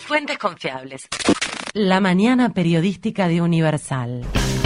Fuentes confiables. La mañana periodística de Universal.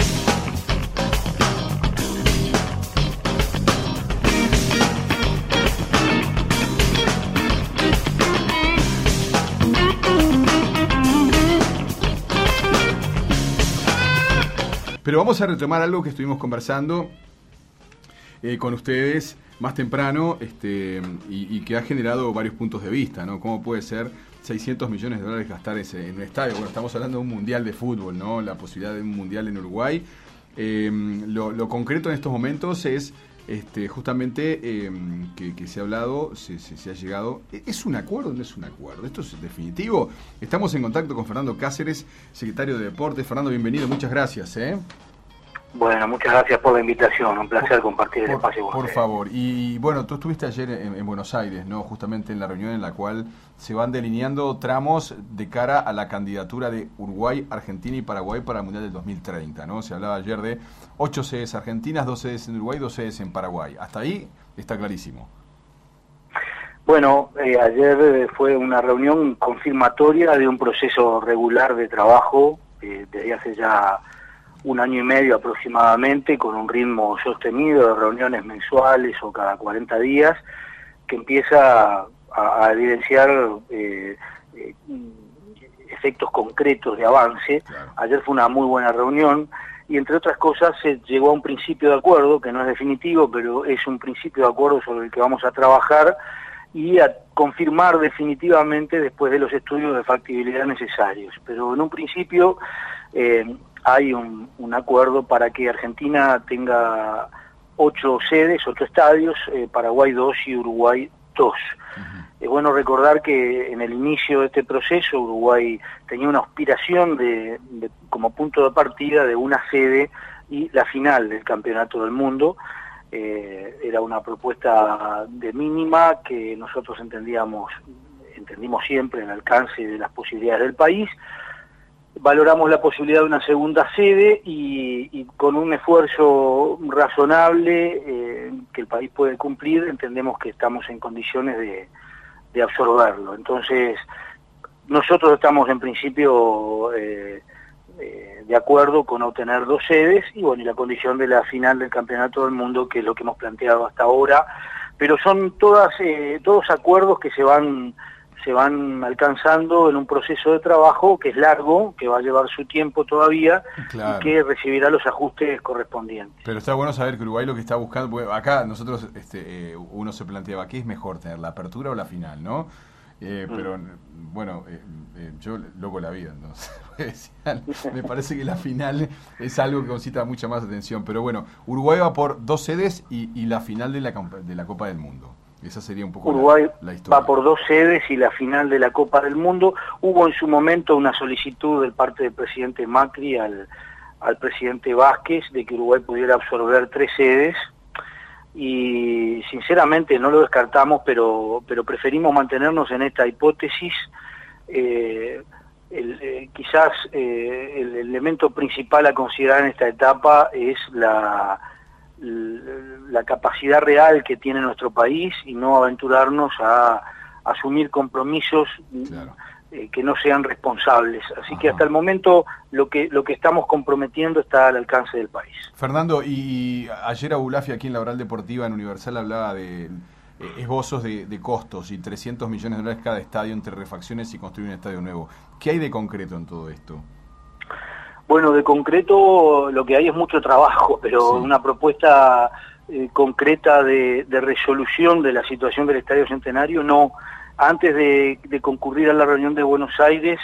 Pero vamos a retomar algo que estuvimos conversando con ustedes más temprano y que ha generado varios puntos de vista, ¿no? ¿Cómo puede ser 600 millones de dólares gastar en un estadio? Bueno, estamos hablando de un mundial de fútbol, ¿no? La posibilidad de un mundial en Uruguay. Lo concreto en estos momentos es justamente que se ha hablado, se ha llegado. ¿Es un acuerdo o no es un acuerdo? ¿Esto es definitivo? Estamos en contacto con Fernando Cáceres, secretario de Deportes. Fernando, bienvenido, muchas gracias. Bueno, muchas gracias por la invitación, un placer compartir el espacio con Por ustedes. favor, y bueno, tú estuviste ayer en Buenos Aires, ¿no? Justamente en la reunión en la cual se van delineando tramos de cara a la candidatura de Uruguay, Argentina y Paraguay para el Mundial del 2030, ¿no? Se hablaba ayer de 8 sedes argentinas, 2 sedes en Uruguay, 2 sedes en Paraguay. Hasta ahí está clarísimo. Bueno, ayer fue una reunión confirmatoria de un proceso regular de trabajo desde hace ya 1 año y medio aproximadamente, con un ritmo sostenido de reuniones mensuales o cada 40 días, que empieza a evidenciar efectos concretos de avance. Claro. Ayer fue una muy buena reunión y, entre otras cosas, se llegó a un principio de acuerdo, que no es definitivo, pero es un principio de acuerdo sobre el que vamos a trabajar y a confirmar definitivamente después de los estudios de factibilidad necesarios. Pero en un principio hay un acuerdo para que Argentina tenga 8 sedes, 8 estadios, Paraguay 2 y Uruguay 2. Es bueno recordar que en el inicio de este proceso Uruguay tenía una aspiración como punto de partida de una sede y la final del Campeonato del Mundo. Era una propuesta de mínima que nosotros entendimos siempre el alcance de las posibilidades del país. Valoramos la posibilidad de una segunda sede y con un esfuerzo razonable que el país puede cumplir, entendemos que estamos en condiciones de absorberlo. Entonces, nosotros estamos en principio de acuerdo con obtener 2 sedes y bueno, y la condición de la final del Campeonato del Mundo, que es lo que hemos planteado hasta ahora, pero son todos acuerdos que se van alcanzando en un proceso de trabajo que es largo, que va a llevar su tiempo todavía. Claro. Y que recibirá los ajustes correspondientes. Pero está bueno saber que Uruguay lo que está buscando, porque acá nosotros uno se planteaba, ¿qué es mejor tener, la apertura o la final, no? Pero bueno, yo loco la vida, entonces me parece que la final es algo que concita mucha más atención. Pero bueno, Uruguay va por 2 sedes y la final de la Copa del Mundo. Esa sería un poco Uruguay la historia. Va por 2 sedes y la final de la Copa del Mundo. Hubo en su momento una solicitud del parte del presidente Macri al presidente Vázquez de que Uruguay pudiera absorber 3 sedes y sinceramente no lo descartamos, pero preferimos mantenernos en esta hipótesis. Quizás el elemento principal a considerar en esta etapa es la capacidad real que tiene nuestro país y no aventurarnos a asumir compromisos. Claro. Que no sean responsables. Así que hasta el momento lo que estamos comprometiendo está al alcance del país. Fernando, y ayer Abulafi aquí en la Oral Deportiva en Universal hablaba de esbozos de costos y 300 millones de dólares cada estadio entre refacciones y construir un estadio nuevo. ¿Qué hay de concreto en todo esto? Bueno, de concreto lo que hay es mucho trabajo, pero sí. Una propuesta concreta de resolución de la situación del Estadio Centenario no. Antes de concurrir a la reunión de Buenos Aires,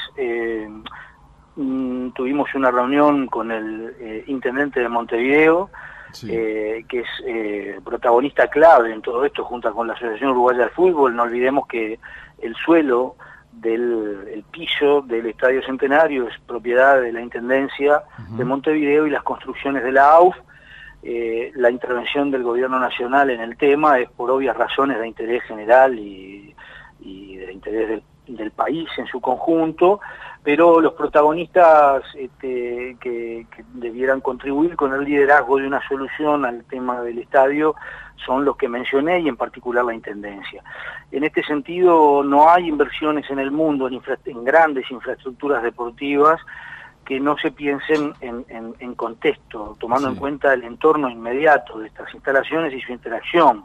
tuvimos una reunión con el intendente de Montevideo, sí. Que es protagonista clave en todo esto, junto con la Asociación Uruguaya de Fútbol. No olvidemos que el suelo el piso del Estadio Centenario es propiedad de la Intendencia de Montevideo y las construcciones de la AUF. La intervención del Gobierno Nacional en el tema es por obvias razones de interés general y de interés del país en su conjunto, pero los protagonistas que debieran contribuir con el liderazgo de una solución al tema del estadio son los que mencioné y en particular la Intendencia. En este sentido, no hay inversiones en el mundo en grandes infraestructuras deportivas que no se piensen en contexto, tomando en cuenta el entorno inmediato de estas instalaciones y su interacción.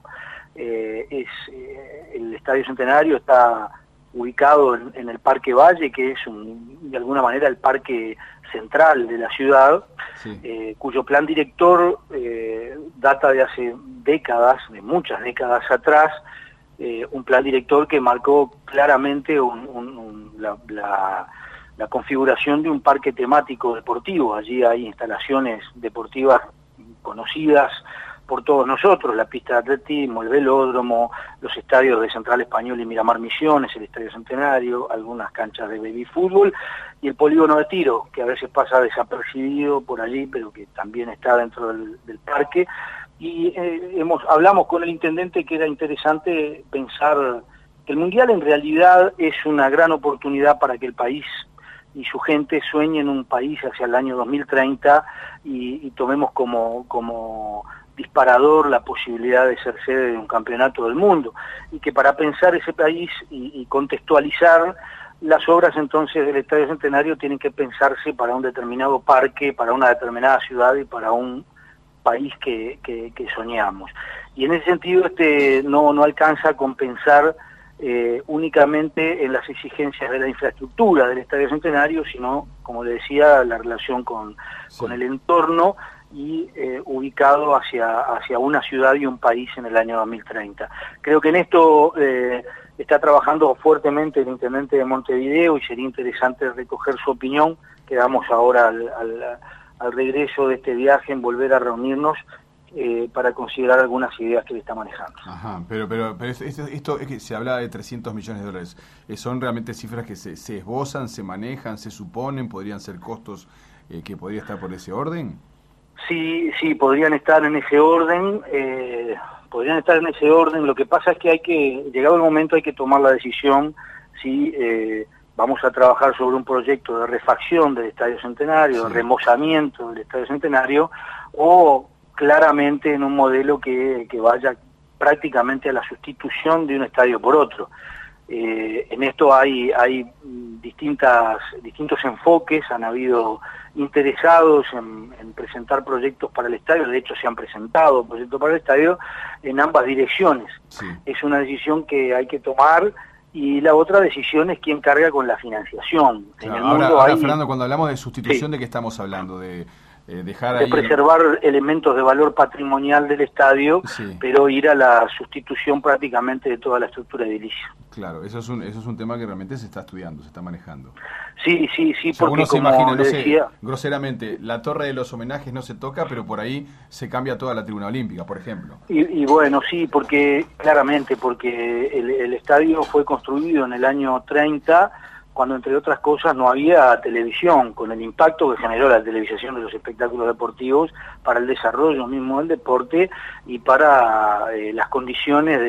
El Estadio Centenario está ubicado en el Parque Valle, que es de alguna manera el parque central de la ciudad, cuyo plan director data de hace décadas, de muchas décadas atrás, un plan director que marcó claramente la configuración de un parque temático deportivo. Allí hay instalaciones deportivas conocidas por todos nosotros, la pista de atletismo, el velódromo, los estadios de Central Español y Miramar Misiones, el Estadio Centenario, algunas canchas de baby fútbol y el polígono de tiro, que a veces pasa desapercibido por allí, pero que también está dentro del parque. Y hablamos con el intendente que era interesante pensar que el Mundial en realidad es una gran oportunidad para que el país y su gente sueñen un país hacia el año 2030 y tomemos como disparador la posibilidad de ser sede de un campeonato del mundo, y que para pensar ese país y contextualizar las obras entonces del Estadio Centenario tienen que pensarse para un determinado parque, para una determinada ciudad y para un país que soñamos. Y en ese sentido no alcanza a compensar únicamente en las exigencias de la infraestructura del Estadio Centenario, sino, como le decía, la relación con el entorno y ubicado hacia una ciudad y un país en el año 2030. Creo que en esto está trabajando fuertemente el intendente de Montevideo y sería interesante recoger su opinión. Quedamos ahora al regreso de este viaje en volver a reunirnos para considerar algunas ideas que le está manejando. Ajá, pero esto es que se habla de 300 millones de dólares. ¿Son realmente cifras que se esbozan, se manejan, se suponen, podrían ser costos que podría estar por ese orden? Sí, podrían estar en ese orden, Lo que pasa es que llegado el momento hay que tomar la decisión si vamos a trabajar sobre un proyecto de refacción del Estadio Centenario, de remozamiento del Estadio Centenario, o claramente en un modelo que vaya prácticamente a la sustitución de un estadio por otro. En esto hay distintos enfoques, han habido interesados en presentar proyectos para el estadio, de hecho se han presentado proyectos para el estadio en ambas direcciones. Es una decisión que hay que tomar, y la otra decisión es quién carga con la financiación. Claro, en el mundo ahora, Fernando, cuando hablamos de sustitución, ¿de qué estamos hablando? De preservar elementos de valor patrimonial del estadio, pero ir a la sustitución prácticamente de toda la estructura edilicia. Claro, eso es un tema que realmente se está estudiando, se está manejando. Sí, porque uno se como imagina, no decía, sé, groseramente, la torre de los homenajes no se toca, pero por ahí se cambia toda la tribuna olímpica, por ejemplo. Y bueno, sí, porque el estadio fue construido en el año 30, cuando entre otras cosas no había televisión, con el impacto que generó la televisación de los espectáculos deportivos para el desarrollo mismo del deporte y para las condiciones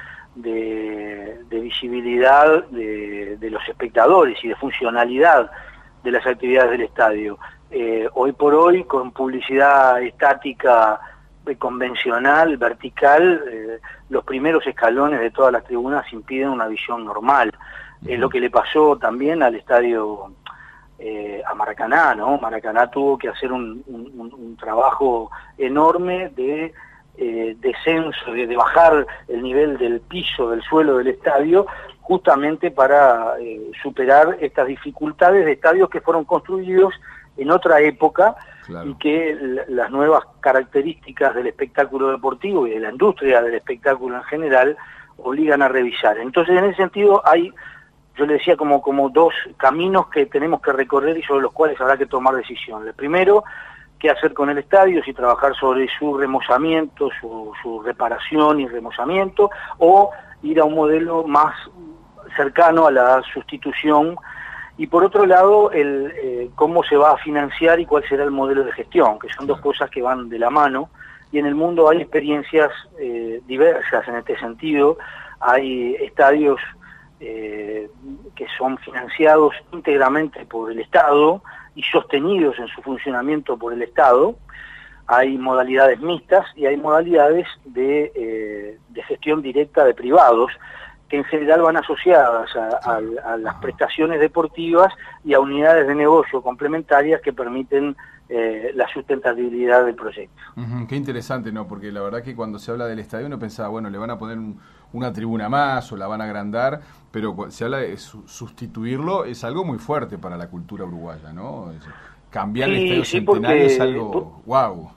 de visibilidad de los espectadores y de funcionalidad de las actividades del estadio. Hoy por hoy, con publicidad estática, convencional, vertical, los primeros escalones de todas las tribunas impiden una visión normal. Lo que le pasó también al estadio a Maracaná, ¿no? Maracaná tuvo que hacer un trabajo enorme de descenso, de bajar el nivel del piso, del suelo del estadio, justamente para superar estas dificultades de estadios que fueron construidos en otra época. Claro. Y que las nuevas características del espectáculo deportivo y de la industria del espectáculo en general obligan a revisar. Entonces, en ese sentido, yo le decía, como dos caminos que tenemos que recorrer y sobre los cuales habrá que tomar decisión. El primero, qué hacer con el estadio, si trabajar sobre su remozamiento, su reparación y remozamiento, o ir a un modelo más cercano a la sustitución. Y por otro lado, cómo se va a financiar y cuál será el modelo de gestión, que son dos cosas que van de la mano. Y en el mundo hay experiencias diversas en este sentido. Hay estadios que son financiados íntegramente por el Estado y sostenidos en su funcionamiento por el Estado. Hay modalidades mixtas y hay modalidades de gestión directa de privados, que en general van asociadas a las prestaciones deportivas y a unidades de negocio complementarias que permiten la sustentabilidad del proyecto. Qué interesante, ¿no? Porque la verdad que cuando se habla del estadio uno pensaba, bueno, le van a poner una tribuna más o la van a agrandar, pero cuando se habla de sustituirlo es algo muy fuerte para la cultura uruguaya, ¿no? Cambiar el Estadio Centenario es algo wow.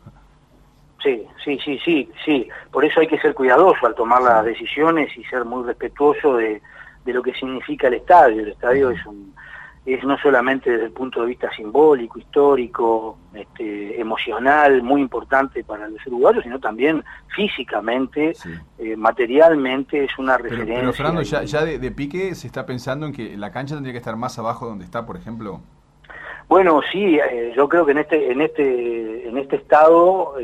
Sí. Por eso hay que ser cuidadoso al tomar las decisiones y ser muy respetuoso de lo que significa el estadio. El estadio es no solamente desde el punto de vista simbólico, histórico, emocional, muy importante para los uruguayos, sino también físicamente, materialmente es una referencia. Pero Fernando, ya de pique se está pensando en que la cancha tendría que estar más abajo donde está, por ejemplo. Bueno, sí, yo creo que en este estado,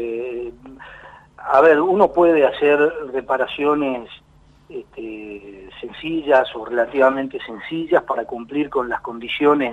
a ver, uno puede hacer reparaciones sencillas o relativamente sencillas para cumplir con las condiciones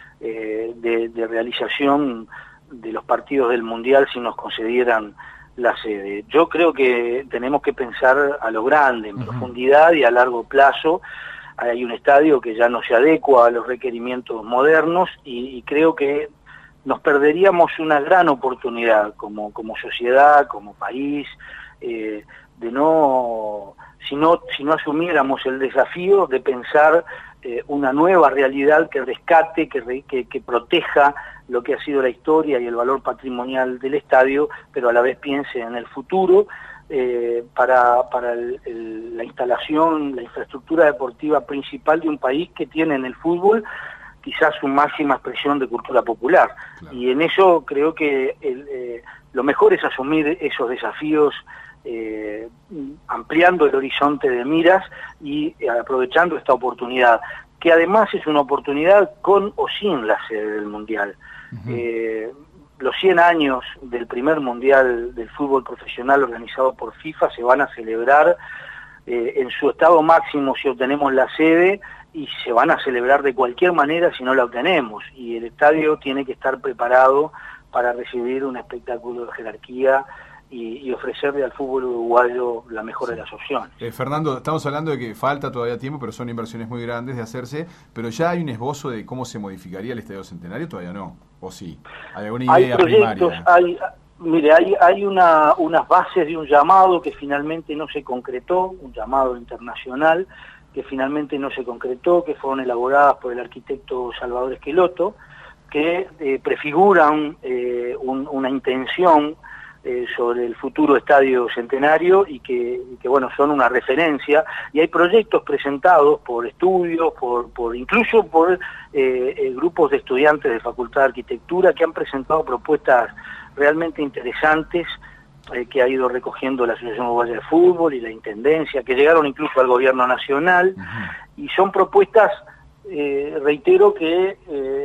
de realización de los partidos del Mundial si nos concedieran la sede. Yo creo que tenemos que pensar a lo grande, en profundidad y a largo plazo. Hay un estadio que ya no se adecua a los requerimientos modernos y creo que nos perderíamos una gran oportunidad como sociedad, como país, de no, si no asumiéramos el desafío de pensar una nueva realidad que rescate, que proteja lo que ha sido la historia y el valor patrimonial del estadio, pero a la vez piense en el futuro, para la instalación, la infraestructura deportiva principal de un país que tiene en el fútbol quizás su máxima expresión de cultura popular. Claro. Y en eso creo que lo mejor es asumir esos desafíos, ampliando el horizonte de miras y aprovechando esta oportunidad, que además es una oportunidad con o sin la sede del Mundial. Los 100 años del primer Mundial del fútbol profesional organizado por FIFA se van a celebrar en su estado máximo si obtenemos la sede, y se van a celebrar de cualquier manera si no la obtenemos, y el estadio tiene que estar preparado para recibir un espectáculo de jerarquía y ofrecerle al fútbol uruguayo la mejor de las opciones. Fernando, estamos hablando de que falta todavía tiempo, pero son inversiones muy grandes de hacerse, pero ya hay un esbozo de cómo se modificaría el Estadio Centenario, todavía no, ¿o sí? ¿Hay alguna idea hay proyectos, primaria? Hay unas bases de un llamado que finalmente no se concretó, un llamado internacional que finalmente no se concretó, que fueron elaboradas por el arquitecto Salvador Esqueloto, que prefiguran una intención sobre el futuro Estadio Centenario y que bueno, son una referencia, y hay proyectos presentados por estudios, incluso por grupos de estudiantes de Facultad de Arquitectura que han presentado propuestas realmente interesantes que ha ido recogiendo la Asociación Uruguaya de Fútbol y la Intendencia, que llegaron incluso al Gobierno Nacional, y son propuestas, reitero, que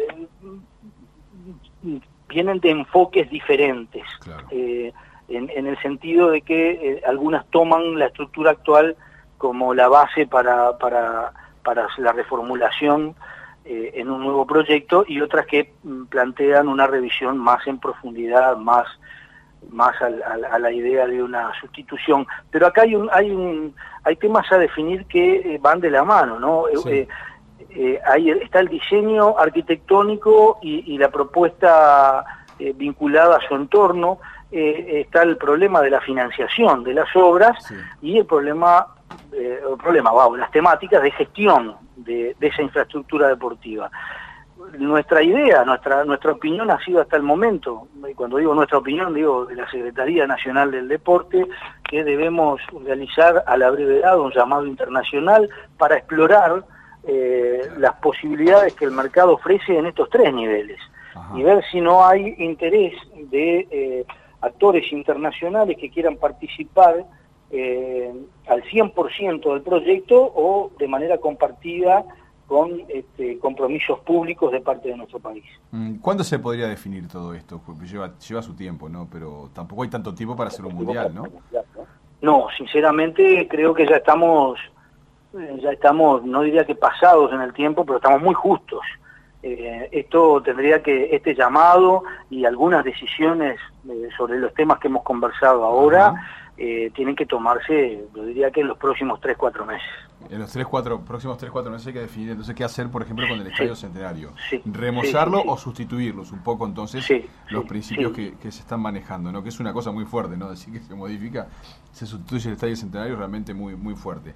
vienen de enfoques diferentes, claro. En el sentido de que algunas toman la estructura actual como la base para la reformulación en un nuevo proyecto, y otras que plantean una revisión más en profundidad, más a la idea de una sustitución. Pero acá hay temas a definir que van de la mano, ¿no? Sí. Ahí está el diseño arquitectónico y la propuesta vinculada a su entorno, está el problema de la financiación de las obras, sí. Y el problema, las temáticas de gestión de esa infraestructura deportiva. Nuestra idea, nuestra opinión ha sido hasta el momento, y cuando digo nuestra opinión digo de la Secretaría Nacional del Deporte, que debemos realizar a la brevedad un llamado internacional para explorar las posibilidades que el mercado ofrece en estos tres niveles. Ajá. Y ver si no hay interés de actores internacionales que quieran participar al 100% del proyecto o de manera compartida con compromisos públicos de parte de nuestro país. ¿Cuándo se podría definir todo esto? Porque lleva su tiempo, ¿no? Pero tampoco hay tanto tiempo para hacer un mundial, ¿no? No, sinceramente creo que ya estamos ya estamos, no diría que pasados en el tiempo, pero estamos muy justos. Esto tendría que, este llamado y algunas decisiones sobre los temas que hemos conversado ahora, tienen que tomarse, yo diría que en los próximos 3-4 meses. En los próximos 3-4 meses hay que definir entonces qué hacer, por ejemplo, con el Estadio Centenario. ¿Remozarlo o sustituirlos un poco entonces los principios que se están manejando, ¿no? Que es una cosa muy fuerte, ¿no? Decir que se modifica, se sustituye el Estadio Centenario, realmente muy, muy fuerte.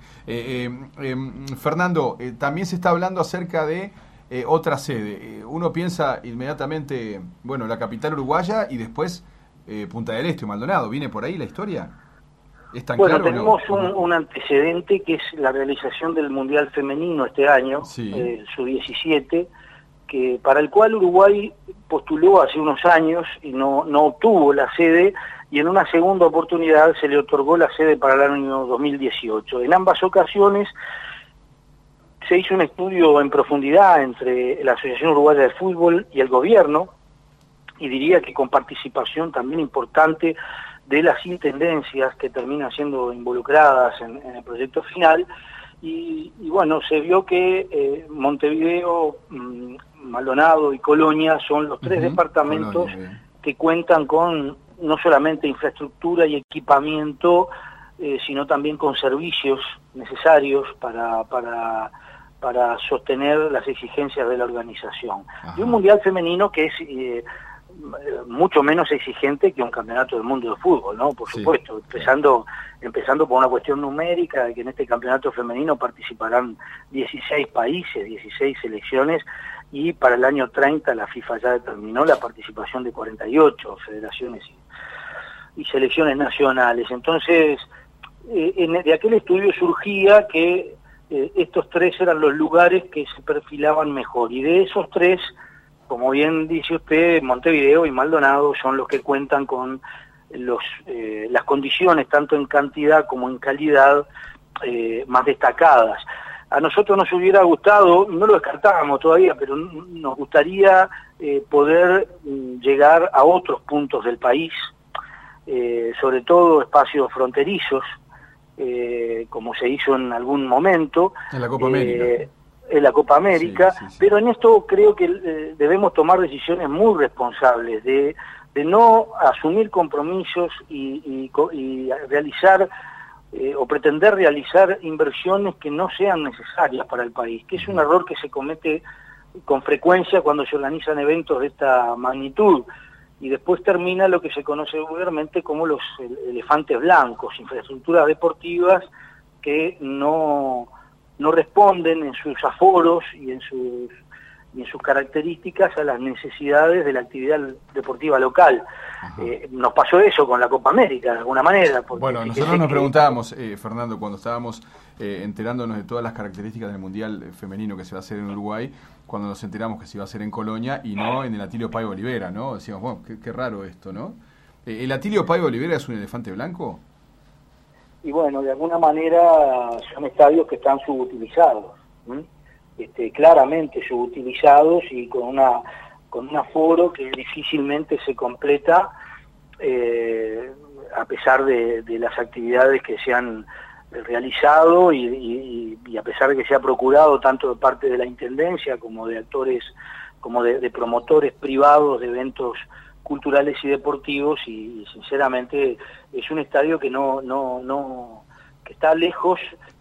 Fernando, también se está hablando acerca de otra sede. Uno piensa inmediatamente, bueno, la capital uruguaya y después Punta del Este o Maldonado. ¿Viene por ahí la historia? ¿Es tan bueno, claro, tenemos no? un antecedente que es la realización del Mundial Femenino este año, su 17, que para el cual Uruguay postuló hace unos años y no obtuvo la sede, y en una segunda oportunidad se le otorgó la sede para el año 2018. En ambas ocasiones se hizo un estudio en profundidad entre la Asociación Uruguaya de Fútbol y el gobierno, y diría que con participación también importante de las intendencias que terminan siendo involucradas en el proyecto final, y bueno, se vio que Montevideo, Maldonado y Colonia son los tres departamentos que cuentan con no solamente infraestructura y equipamiento, sino también con servicios necesarios para sostener las exigencias de la organización. Y un mundial femenino que es mucho menos exigente que un campeonato del mundo de fútbol, ¿no? Por supuesto, empezando por una cuestión numérica, que en este campeonato femenino participarán 16 países, 16 selecciones, y para el año 30 la FIFA ya determinó la participación de 48 federaciones y selecciones nacionales. Entonces, de aquel estudio surgía que estos tres eran los lugares que se perfilaban mejor, y de esos tres, como bien dice usted, Montevideo y Maldonado son los que cuentan con las condiciones, tanto en cantidad como en calidad, más destacadas. A nosotros nos hubiera gustado, no lo descartábamos todavía, pero nos gustaría poder llegar a otros puntos del país, sobre todo espacios fronterizos, como se hizo en algún momento. En la Copa América. En la Copa América, pero en esto creo que debemos tomar decisiones muy responsables de no asumir compromisos y realizar o pretender realizar inversiones que no sean necesarias para el país, que es un error que se comete con frecuencia cuando se organizan eventos de esta magnitud, y después termina lo que se conoce vulgarmente como los elefantes blancos, infraestructuras deportivas que no responden en sus aforos y en sus características a las necesidades de la actividad deportiva local. Nos pasó eso con la Copa América, de alguna manera. Bueno, nosotros nos preguntábamos, Fernando, cuando estábamos enterándonos de todas las características del Mundial femenino que se va a hacer en Uruguay, cuando nos enteramos que se iba a hacer en Colonia y no en el Atilio Paiva Olivera, ¿no? Decíamos, bueno, qué raro esto, ¿no? ¿El Atilio Paiva Olivera es un elefante blanco? Y bueno, de alguna manera son estadios que están subutilizados, claramente subutilizados, y con un aforo que difícilmente se completa, a pesar de las actividades que se han realizado y a pesar de que se ha procurado tanto de parte de la Intendencia como de actores, como de promotores privados de eventos culturales y deportivos, y sinceramente es un estadio que que está lejos,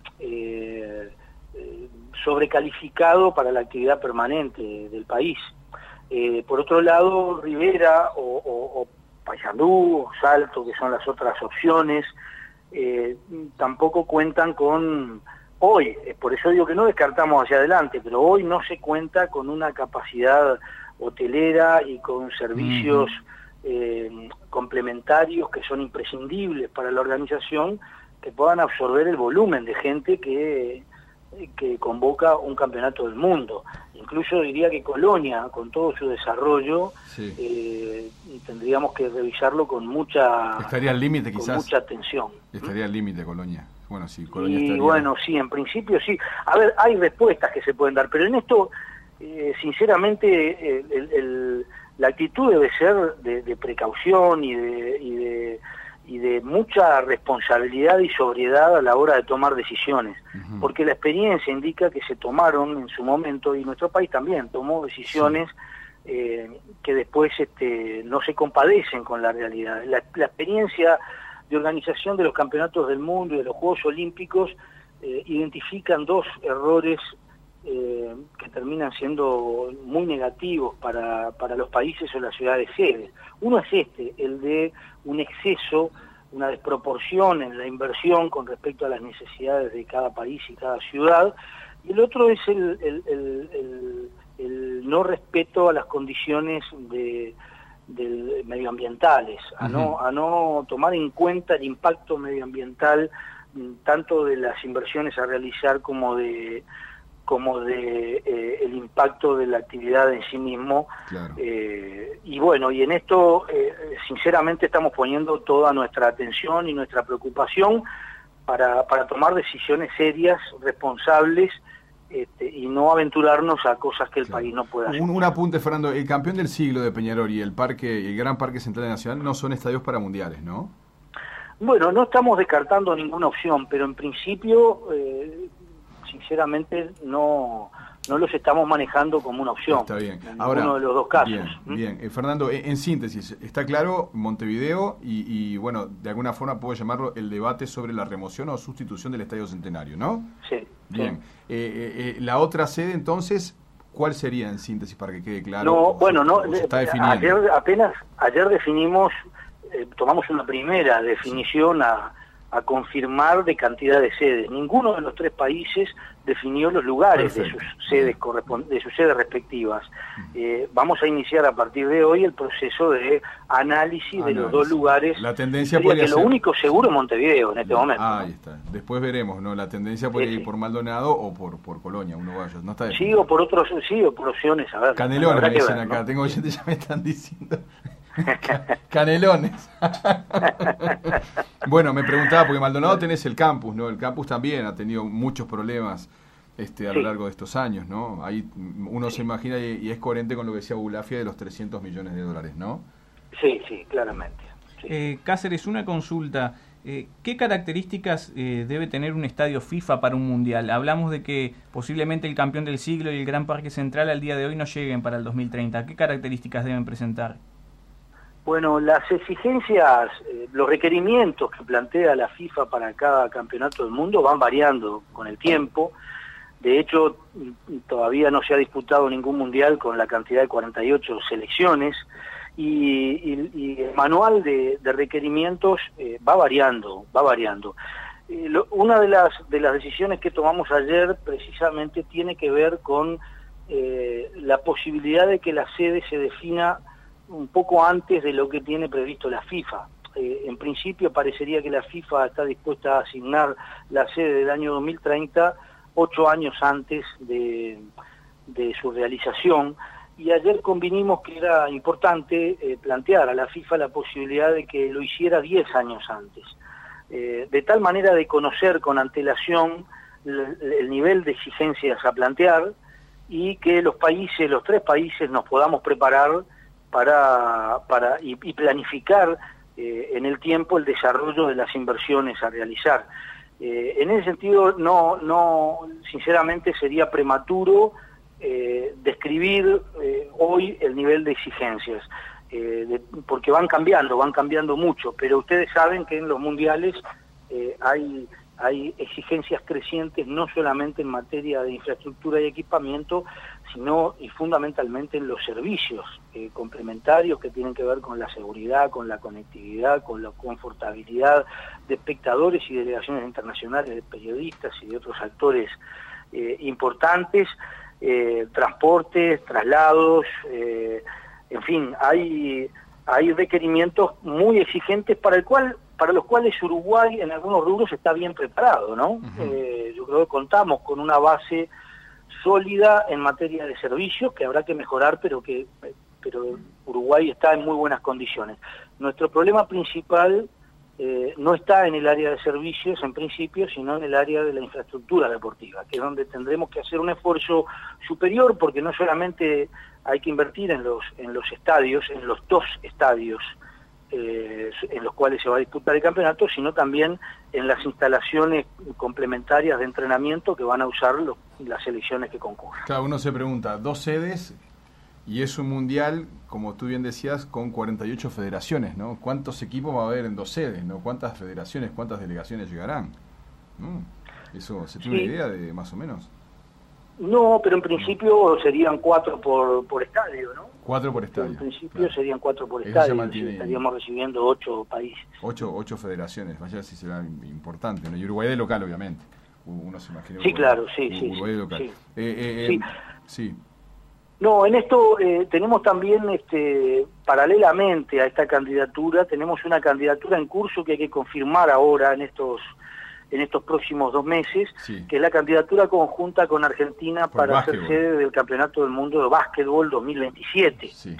sobrecalificado para la actividad permanente del país. Por otro lado, Rivera o Paysandú o Salto, que son las otras opciones, tampoco cuentan con hoy, por eso digo que no descartamos hacia adelante, pero hoy no se cuenta con una capacidad hotelera y con servicios complementarios que son imprescindibles para la organización, que puedan absorber el volumen de gente que convoca un campeonato del mundo. Incluso diría que Colonia, con todo su desarrollo, tendríamos que revisarlo con mucha... Estaría al límite quizás. Con mucha atención. Estaría al límite Colonia. Bueno, sí, Colonia y estaría... bueno, sí, en principio sí. A ver, hay respuestas que se pueden dar, pero en esto, sinceramente, la actitud debe ser de precaución y de mucha responsabilidad y sobriedad a la hora de tomar decisiones, porque la experiencia indica que se tomaron en su momento, y nuestro país también tomó decisiones que después no se compadecen con la realidad. La experiencia de organización de los campeonatos del mundo y de los Juegos Olímpicos identifican dos errores que terminan siendo muy negativos para los países o las ciudades sedes. Uno es el de un exceso, una desproporción en la inversión con respecto a las necesidades de cada país y cada ciudad, y el otro es el no respeto a las condiciones medioambientales, a no tomar en cuenta el impacto medioambiental tanto de las inversiones a realizar como de el impacto de la actividad en sí mismo. Claro. Y bueno, y en esto sinceramente estamos poniendo toda nuestra atención y nuestra preocupación para tomar decisiones serias, responsables, y no aventurarnos a cosas que el país no pueda hacer. Un apunte, Fernando, el campeón del siglo de Peñarol y el Gran Parque Central Nacional no son estadios para mundiales, ¿no? Bueno, no estamos descartando ninguna opción, pero en principio sinceramente no los estamos manejando como una opción. Está bien. En Ahora, ninguno de los dos casos. Bien. Fernando, en síntesis, está claro Montevideo y bueno, de alguna forma puedo llamarlo el debate sobre la remoción o sustitución del Estadio Centenario, ¿no? Sí. Bien. La otra sede, entonces, ¿cuál sería en síntesis para que quede claro? No, bueno, no. Se está definiendo. Ayer definimos, tomamos una primera definición a confirmar de cantidad de sedes. Ninguno de los tres países definió los lugares de sus sedes respectivas. Vamos a iniciar a partir de hoy el proceso de análisis de los dos lugares. La tendencia podría ser... Lo único seguro es Montevideo en este momento. Ahí está. Después veremos, ¿no? La tendencia puede ir por Maldonado o por Colonia, uno vaya. No está definido. O por opciones, a ver. Canelones me dicen acá, ¿no? Tengo oyentes ya me están diciendo. Canelones. Bueno, me preguntaba, porque Maldonado tenés el campus, ¿no? El campus también ha tenido muchos problemas a lo largo de estos años, ¿no? Ahí uno se imagina y es coherente con lo que decía Bulafia de los 300 millones de dólares, ¿no? Sí, claramente. Sí. Cáceres, una consulta. ¿Qué características debe tener un estadio FIFA para un mundial? Hablamos de que posiblemente el campeón del siglo y el Gran Parque Central al día de hoy no lleguen para el 2030. ¿Qué características deben presentar? Bueno, las exigencias, los requerimientos que plantea la FIFA para cada campeonato del mundo van variando con el tiempo. De hecho, todavía no se ha disputado ningún mundial con la cantidad de 48 selecciones y el manual de requerimientos va variando. Una de las decisiones que tomamos ayer precisamente tiene que ver con la posibilidad de que la sede se defina un poco antes de lo que tiene previsto la FIFA. En principio parecería que la FIFA está dispuesta a asignar la sede del año 2030 8 años antes de su realización, y ayer convinimos que era importante plantear a la FIFA la posibilidad de que lo hiciera 10 años antes, de tal manera de conocer con antelación el nivel de exigencias a plantear y que los tres países nos podamos preparar y planificar en el tiempo el desarrollo de las inversiones a realizar. En ese sentido, sinceramente sería prematuro describir hoy el nivel de exigencias, porque van cambiando mucho, pero ustedes saben que en los mundiales hay exigencias crecientes no solamente en materia de infraestructura y equipamiento, sino y fundamentalmente en los servicios complementarios que tienen que ver con la seguridad, con la conectividad, con la confortabilidad de espectadores y delegaciones internacionales, de periodistas y de otros actores importantes, transportes, traslados, en fin, hay requerimientos muy exigentes para los cuales Uruguay en algunos rubros está bien preparado, ¿no? Yo creo que contamos con una base sólida en materia de servicios que habrá que mejorar, pero Uruguay está en muy buenas condiciones. Nuestro problema principal no está en el área de servicios en principio, sino en el área de la infraestructura deportiva, que es donde tendremos que hacer un esfuerzo superior, porque no solamente hay que invertir en los estadios, en los 2 estadios en los cuales se va a disputar el campeonato, sino también en las instalaciones complementarias de entrenamiento que van a usar las selecciones que concurran. Claro, uno se pregunta, 2 sedes y es un mundial, como tú bien decías, con 48 federaciones, ¿no? ¿Cuántos equipos va a haber en 2 sedes, ¿no? ¿Cuántas federaciones, cuántas delegaciones llegarán? ¿Eso se tiene una idea de más o menos? No, pero en principio serían 4 por estadio, ¿no? 4 por estadio. En principio serían 4 por estadio, estaríamos recibiendo 8 países. 8 federaciones, vaya si será importante, ¿no? Y Uruguay de local, obviamente. Uno se imagina. Sí, claro, sí. Uruguay de local. Sí. Sí. No, en esto tenemos también, paralelamente a esta candidatura, tenemos una candidatura en curso que hay que confirmar ahora en estos próximos 2 meses, que es la candidatura conjunta con Argentina para ser sede del Campeonato del Mundo de Básquetbol 2027. Sí.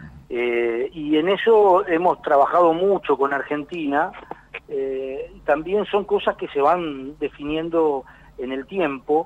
Y en eso hemos trabajado mucho con Argentina. También son cosas que se van definiendo en el tiempo.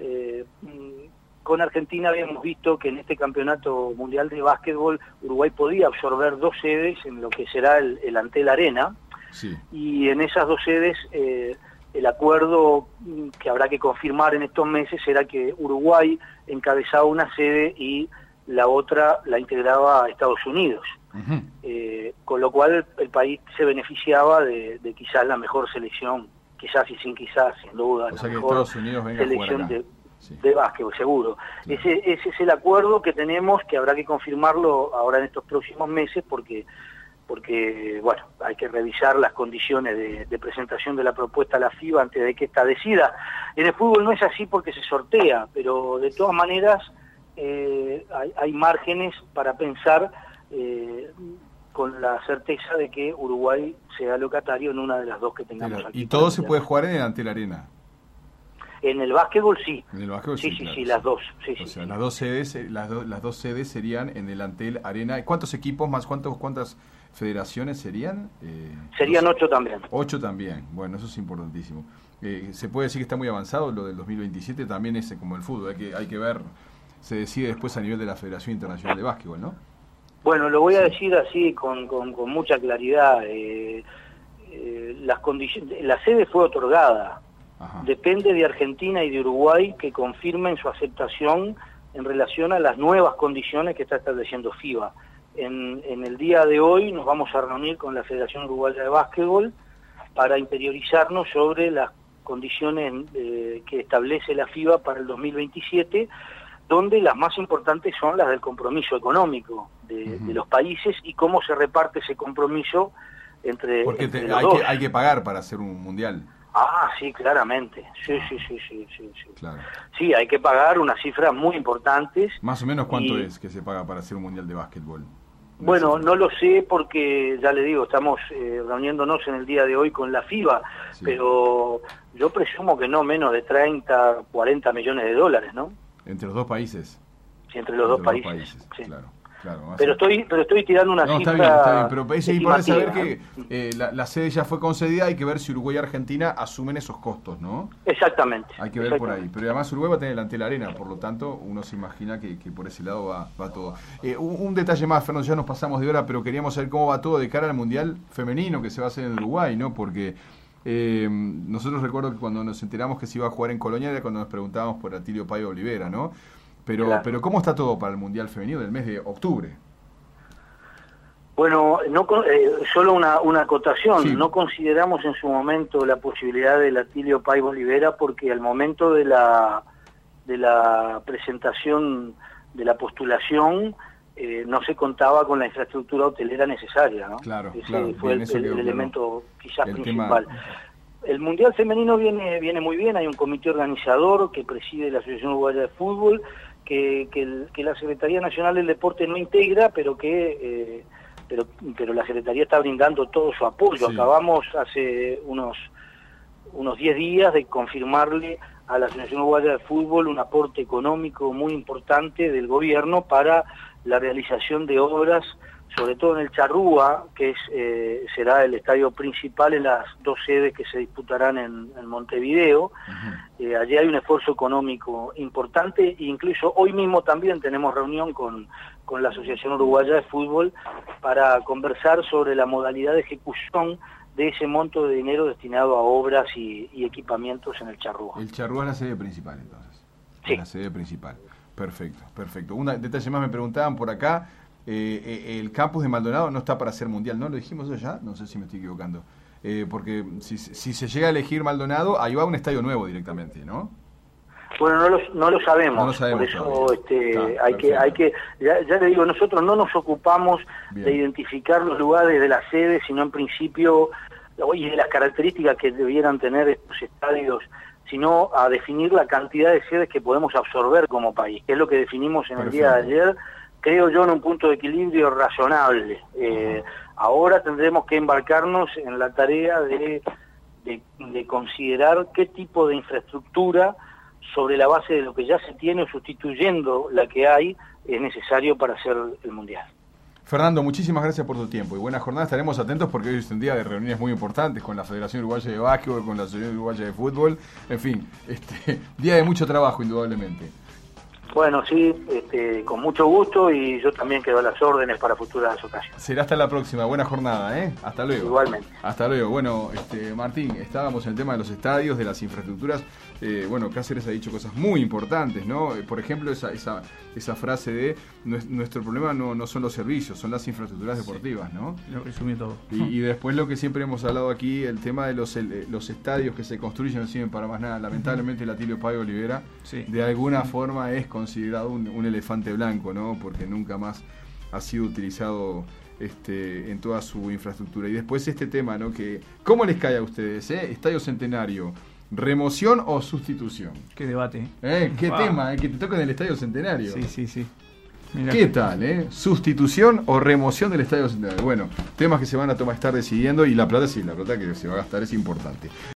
Con Argentina habíamos visto que en este Campeonato Mundial de Básquetbol Uruguay podía absorber 2 sedes en lo que será el Antel Arena. Sí. Y en esas 2 sedes el acuerdo que habrá que confirmar en estos meses era que Uruguay encabezaba una sede y la otra la integraba a Estados Unidos. Con lo cual el país se beneficiaba de quizás la mejor selección, quizás y sin quizás, sin duda, o sea, la que mejor Estados Unidos venga selección a jugar acá. de básquetbol, seguro. Claro. Ese es el acuerdo que tenemos, que habrá que confirmarlo ahora en estos próximos meses, porque bueno, hay que revisar las condiciones de presentación de la propuesta a la FIBA antes de que esta decida. En el fútbol no es así porque se sortea, pero de todas maneras hay márgenes para pensar con la certeza de que Uruguay sea locatario en una de las 2 que tengamos. Claro. ¿Y todo se puede jugar en el Antel Arena? En el básquetbol sí. En el básquetbol sí, claro, sí, las 2. O sea, las 2 sedes, las dos sedes serían en el Antel Arena. ¿Cuántos equipos más? ¿Cuántas federaciones serían? Serían 8 también. 8 también. Bueno, eso es importantísimo. Se puede decir que está muy avanzado lo del 2027, también es como el fútbol. Hay que ver, se decide después a nivel de la Federación Internacional de Básquetbol, ¿no? Bueno, lo voy a decir así con mucha claridad. Las condiciones, la sede fue otorgada. Ajá. Depende de Argentina y de Uruguay que confirmen su aceptación en relación a las nuevas condiciones que está estableciendo FIBA. En el día de hoy nos vamos a reunir con la Federación Uruguaya de Básquetbol para interiorizarnos sobre las condiciones que establece la FIBA para el 2027, donde las más importantes son las del compromiso económico de los países y cómo se reparte ese compromiso entre los dos. Hay que pagar para hacer un mundial. Ah, sí, claramente. Sí. Claro. Sí, hay que pagar unas cifras muy importantes. Más o menos, ¿cuánto es que se paga para hacer un mundial de básquetbol? Bueno, no lo sé porque, ya le digo, estamos reuniéndonos en el día de hoy con la FIBA, pero yo presumo que no menos de 30, 40 millones de dólares, ¿no? ¿Entre los 2 países? Sí, entre los dos países. Sí. Claro. Pero estoy tirando una cifra. Está bien, pero es importante saber que la sede ya fue concedida, hay que ver si Uruguay y Argentina asumen esos costos, ¿no? Exactamente. Hay que ver por ahí. Pero además Uruguay va a tener el Antel Arena, por lo tanto uno se imagina que por ese lado va todo. Un detalle más, Fernando, ya nos pasamos de hora, pero queríamos saber cómo va todo de cara al Mundial Femenino que se va a hacer en Uruguay, ¿no? Porque nosotros recuerdo que cuando nos enteramos que se iba a jugar en Colonia era cuando nos preguntábamos por Atilio Paiva Olivera, ¿no? Pero ¿cómo está todo para el Mundial Femenino del mes de octubre? Bueno, solo una acotación. Sí. No consideramos en su momento la posibilidad del Atilio Paiva Olivera porque al momento de la presentación de la postulación no se contaba con la infraestructura hotelera necesaria, ¿no? Claro, Ese fue el elemento quizás principal. El Mundial Femenino viene muy bien, hay un comité organizador que preside la Asociación Uruguaya de Fútbol, que la Secretaría Nacional del Deporte no integra, pero la Secretaría está brindando todo su apoyo. Sí. Acabamos hace unos 10 días de confirmarle a la Asociación Uruguaya de Fútbol un aporte económico muy importante del gobierno para la realización de obras sobre todo en el Charrúa, que será el estadio principal en las 2 sedes que se disputarán en Montevideo. Allí hay un esfuerzo económico importante, e incluso hoy mismo también tenemos reunión con la Asociación Uruguaya de Fútbol para conversar sobre la modalidad de ejecución de ese monto de dinero destinado a obras y equipamientos en el Charrúa. El Charrúa es la sede principal, entonces. Sí. Es la sede principal. Perfecto, perfecto. Un detalle más me preguntaban por acá. El campus de Maldonado no está para ser mundial, ¿no? ¿Lo dijimos eso ya? No sé si me estoy equivocando. Porque si se llega a elegir Maldonado, ahí va un estadio nuevo directamente, ¿no? Bueno, no lo sabemos. No lo sabemos por eso hay que ya le digo, nosotros no nos ocupamos de identificar los lugares de la sede, sino en principio, y de las características que debieran tener estos estadios, sino a definir la cantidad de sedes que podemos absorber como país, que es lo que definimos en el día de ayer, creo yo, en un punto de equilibrio razonable. Ahora tendremos que embarcarnos en la tarea de considerar qué tipo de infraestructura, sobre la base de lo que ya se tiene o sustituyendo la que hay, es necesario para hacer el Mundial. Fernando, muchísimas gracias por tu tiempo y buena jornada. Estaremos atentos porque hoy es un día de reuniones muy importantes con la Federación Uruguaya de Básquetbol, con la Asociación Uruguaya de Fútbol. En fin, día de mucho trabajo, indudablemente. Bueno, sí, con mucho gusto, y yo también quedo a las órdenes para futuras ocasiones. Será hasta la próxima. Buena jornada, ¿eh? Hasta luego. Igualmente. Hasta luego. Bueno, Martín, estábamos en el tema de los estadios, de las infraestructuras. Bueno, Cáceres ha dicho cosas muy importantes, ¿no? Por ejemplo, esa frase de nuestro problema no son los servicios, son las infraestructuras deportivas, ¿no? Lo resumió todo. Y después lo que siempre hemos hablado aquí, el tema de los estadios que se construyen no sirven para más nada. Lamentablemente el Atilio Páez Olivera, de alguna forma es considerado un elefante blanco, ¿no? Porque nunca más ha sido utilizado en toda su infraestructura. Y después este tema, ¿no? Que ¿cómo les cae a ustedes, Estadio Centenario, remoción o sustitución? Qué debate. Qué tema, que te toca en el Estadio Centenario. Sí. Mirá. ¿Qué tal, sustitución o remoción del Estadio Centenario? Bueno, temas que se van a estar decidiendo, y la plata que se va a gastar es importante.